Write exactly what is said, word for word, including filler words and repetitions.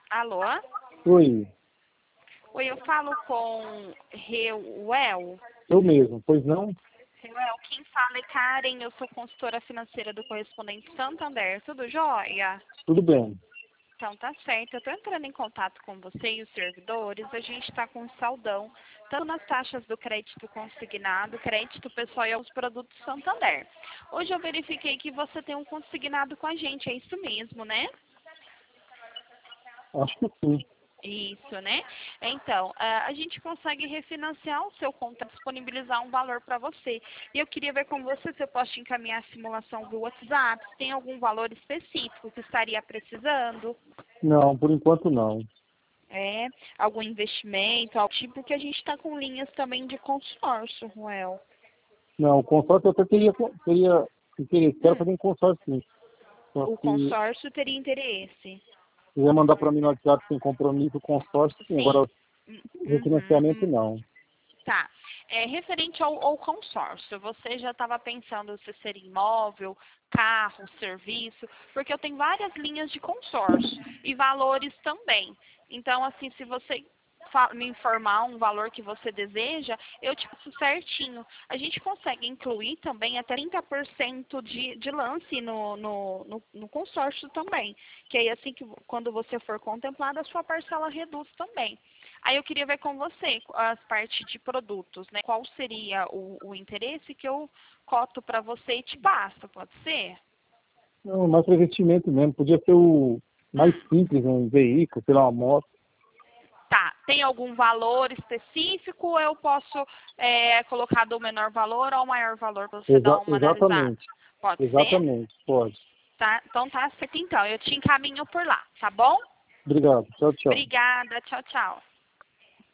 Alô? Oi, Oi, eu falo com Reuel. eu mesmo, pois não? Reuel, quem fala é Karen, eu sou consultora financeira do Correspondente Santander. Tudo jóia? Tudo bem. Então tá certo, eu estou entrando em contato com você e os servidores, a gente está com um saldão, tanto nas taxas do crédito consignado, crédito pessoal e aos produtos Santander. Hoje eu verifiquei que você tem um consignado com a gente, é isso mesmo, né? Acho que sim. Isso, né? Então, ah, a gente consegue refinanciar o seu contrato, disponibilizar um valor para você. E eu queria ver com você se eu posso te encaminhar a simulação do WhatsApp, se tem algum valor específico que estaria precisando. Não, por enquanto não. É, algum investimento, algo tipo, porque a gente está com linhas também de consórcio, Ruel. Não, o consórcio eu até teria, teria interesse. Quero Hum, fazer um consórcio sim. Só o que se consórcio teria interesse. quiser mandar para mim no WhatsApp sem compromisso, o consórcio sim. Sim. Agora, Hum, Uhum, refinanciamento hum. não. Tá. É, referente ao, ao consórcio, você já estava pensando se seria imóvel, carro, serviço, porque eu tenho várias linhas de consórcio e valores também. Então, assim, se você fa- me informar um valor que você deseja, eu te passo certinho. A gente consegue incluir também até trinta por cento de, de lance no, no, no, no consórcio também. Que aí, assim, que quando você for contemplado, a sua parcela reduz também. Aí eu queria ver com você as partes de produtos, né? Qual seria o, o interesse que eu coto para você e te passo, pode ser? Não, mais para investimento mesmo. Podia ser o mais Hum, simples, um veículo, sei lá, uma moto. tá. Tem algum valor específico ou eu posso é, colocar do menor valor ao maior valor para você dar Exa uma analisada? exatamente. Pode ser? Exatamente, pode. Tá? Então tá certo então. Eu te encaminho por lá, tá bom? Obrigado. Tchau, tchau. Obrigada. Tchau, tchau.